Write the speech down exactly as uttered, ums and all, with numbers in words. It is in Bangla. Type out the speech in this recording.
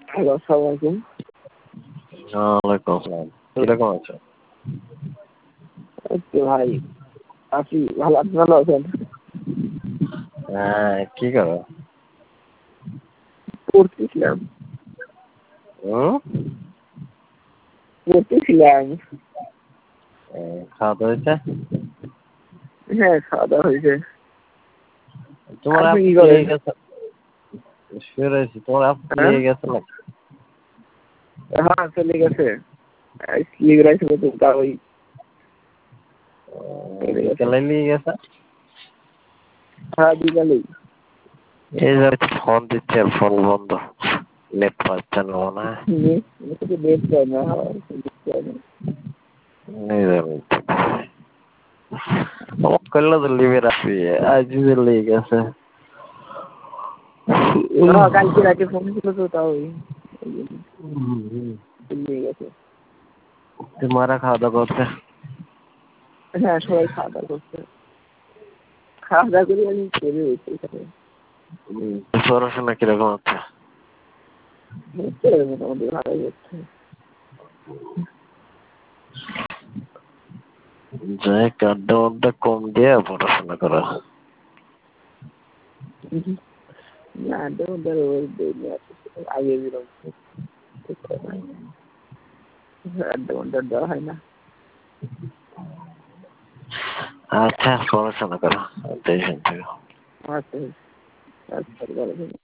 হ্যালো, আসসালামু আলাইকুম। ওয়ালাইকুম আসসালাম। কিরকম আছো? এই তো ভাই আছি ভালো। আপনি ভালো আছেন? হ্যাঁ, কি করো? পড়তেছিলাম। হুম? পড়তেছিলাম। এই, খাওয়া দাওয়া হয়েছে? হ্যাঁ, খাওয়া দাওয়া হয়েছে। তোমার আপনি আপ কি পেয়ে করেন? গেছে। শুয়ে রয়েছি। তোমার আপ হ্যাঁ, পেয়ে গেছে না? হ্যাঁ চলে গেছে। স্লিপ রাইছিল তো তা ওই চলে গেছে। বিকেলে নিয়ে গেছে। হ্যাঁ, বিকালেই। এই যে ফোন দিচ্ছে, ফোন বন্ধ। নেট পাচ্ছে না মনে হয়। নেট শুধু নেট চাই না, চাই না। এই যে অফ করলে তো লিভে রাখবি। আজ যে লেগে গেছে। হ্যাঁ, কালকে রাতে ফোন ছিল তো তাও ওই নিয়ে গেছে। তোমারা খাওয়া দাওয়া করছে? হ্যাঁ, সবাই খাওয়া দাওয়া করছে। খাওয়া দাওয়া করে আমি চলে গেছি এখানে। পড়াশোনা কিরকম হচ্ছে? হচ্ছে মোটামুটি ভালোই হচ্ছে। যাই আড্ডা মাড্ডা কম দিয়ে পড়াশোনা করো। না, দেখুন ধরো ওই ডেইলি আগে যেরকম আড্ডা ঘন্টা দেওয়া হয় না। আচ্ছা, পড়াশোনা করো। টেনশন থেকে। আচ্ছা, আচ্ছা, ভালো থাকবেন।